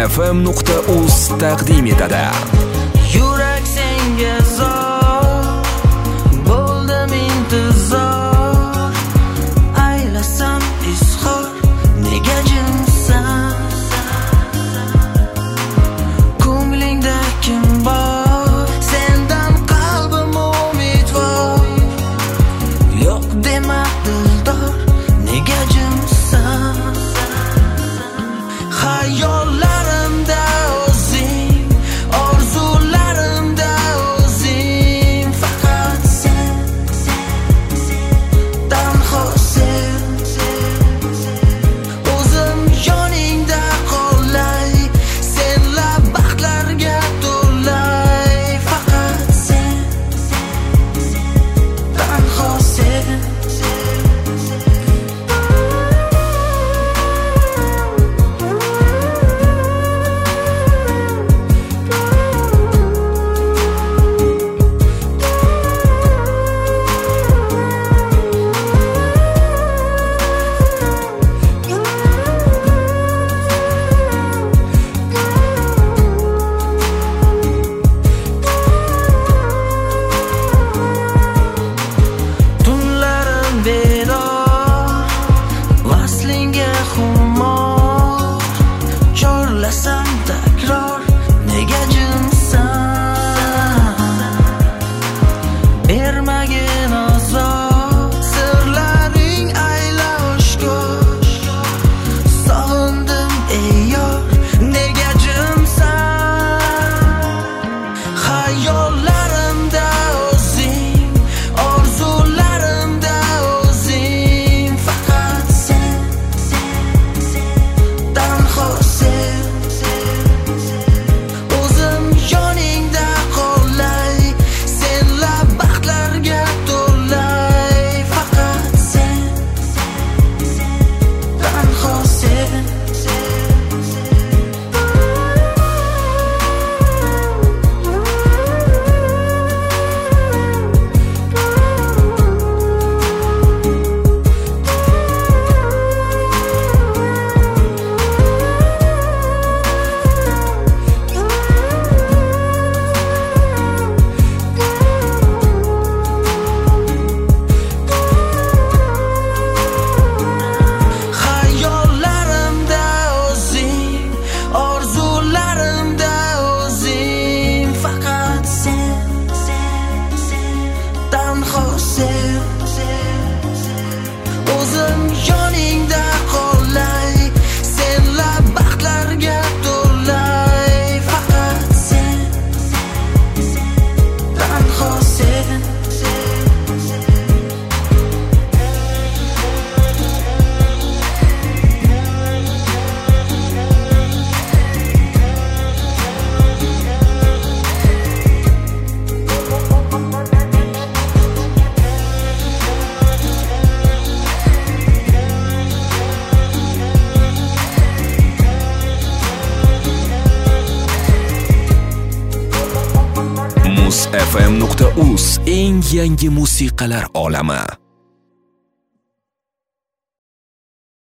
musfm.uz taqdim etadi. Yurak senga zor, bo'ldim intizor, aylasam izhor, nega jimsan? Ko'nglingda kim bor? Sendan qalbim umidvor, yo'q dema dildor, nega jimsan? Hayollarimda o'zing, orzularimda o'zing, faqat sen, tanho sen. O'zim yoningda qolay, senlar baxtlarga to'lay, faqat sen, tanho sen. Vaslingga xumor, chorlasam takror, nega jimsan? Bermagin azob, sirlaring ayla oshkor, sog'indim ey yor, nega jimsan? Hayollarimda o'zing, orzularimda o'zing, faqat sen, tanho sen. O'zim yoningda qolay, senlar baxtlarga to'lay, faqat sen, tanho sen. Hayollarimda o'zing, orzularimda o'zing, faqat sen, tanho sen. O'zim yoningda qolay, senlar baxtlarga to'lay, faqat sen, tanho sen. musfm.uz eng yangi musiqalar olami.